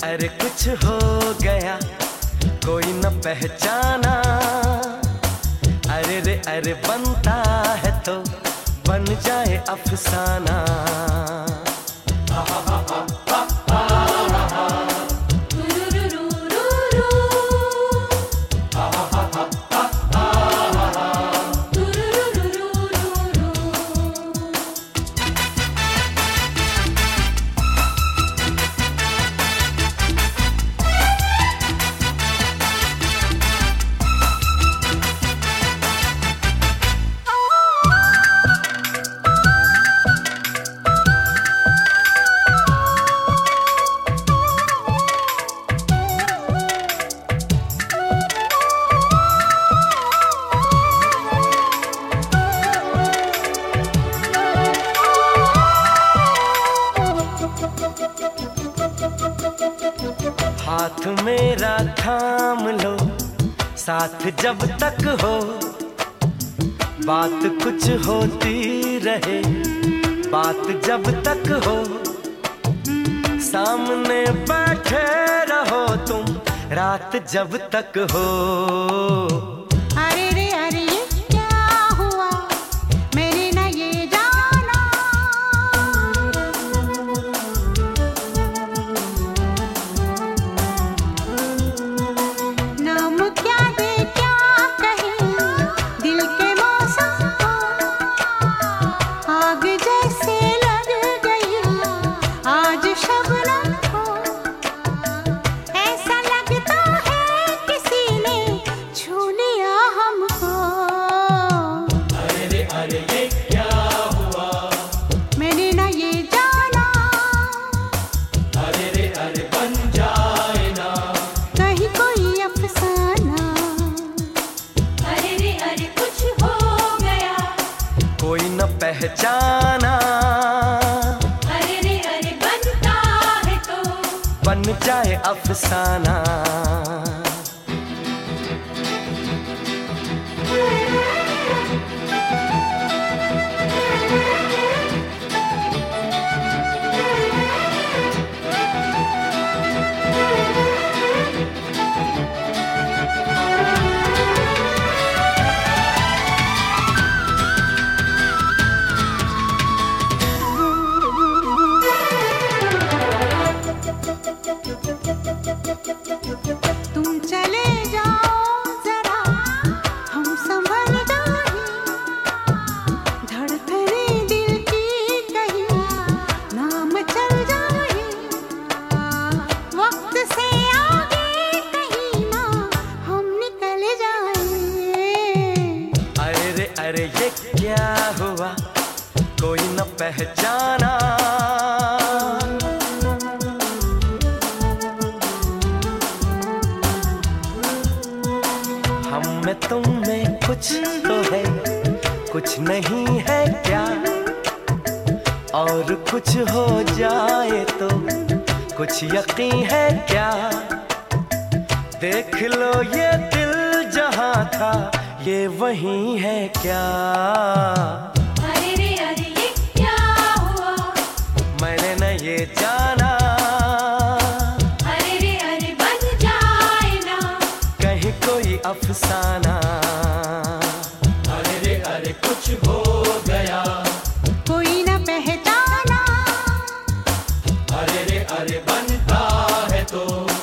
अरे कुछ हो गया कोई न पहचाना। अरे बनता है तो बन जाए अफसाना। हाथ मेरा थाम लो साथ जब तक हो, बात कुछ होती रहे बात जब तक हो। सामने बैठे रहो तुम रात जब तक हो। अरे ये क्या हुआ मेरे न ये जाना। नाम क्या दे क्या कहे दिल के मौसम को। आग जैसे लग गई आज शबनम को। ऐसा लगता है किसी ने छू लिया हमको। अरे ये क्या हुआ मैंने न ये जाना। अरे बन जाए ना कहीं कोई अफसाना। अरे कुछ हो गया कोई न पहचाना। अरे बनता है तो बन जाए अफसाना। तुम चले जाओ जरा हम संभल जाए। धड़कने दिल की कहीं नाम चल जाए। वक्त से आगे कहीं ना हम निकल जाए। अरे ये क्या हुआ कोई न पहचाना। हम में तुम में कुछ तो है कुछ नहीं है क्या। और कुछ हो जाए तो कुछ यकीन है क्या। देख लो ये दिल जहां था ये वही है क्या। अरे ये क्या हुआ मैंने न ये जाना। अरे बन जाए ना कहीं कोई अफसाना। अरे कुछ हो गया कोई न पहचाना। अरे बनता है तो